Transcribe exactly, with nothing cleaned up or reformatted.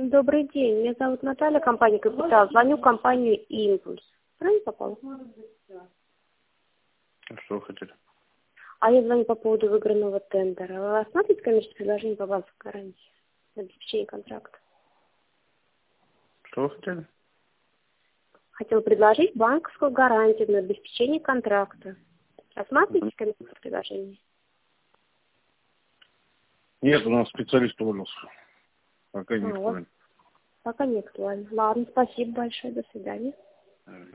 Добрый день. Меня зовут Наталья, компания «Капитал». Звоню в компанию «Импульс». Правильно попала? Что вы хотели? А я звоню по поводу выигранного тендера. Вы рассматриваете коммерческое предложение по банковской гарантии на обеспечение контракта? Что вы хотели? Хотела предложить банковскую гарантию на обеспечение контракта. Рассматриваете коммерческое предложение? Нет, у нас специалист уволился. Пока не А, вот. актуально. Пока не актуально. Ладно, спасибо большое. До свидания.